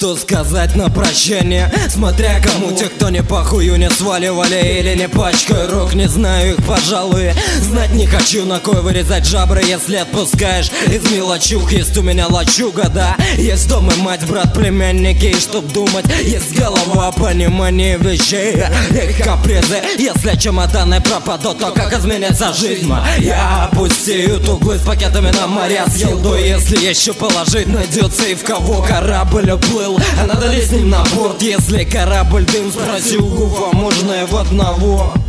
что сказать на прощание, смотря кому. Те, кто не похую, не сваливали или не пачкаю рук, не знаю их, пожалуй, знать не хочу. На кой вырезать жабры, если отпускаешь из мелочух? Есть у меня лачуга, да, есть дом и мать, брат, племянники. И чтоб думать, есть голова, понимание вещей, их капризы. Если чемоданы пропадут, то как изменится жизнь моя? Пустеют углы с пакетами на моря с елдой. Если еще положить, найдется и в кого. Корабль уплыл, а надо ли с ним на борт? Если корабль дым, спроси у Гуфа, можно и в одного.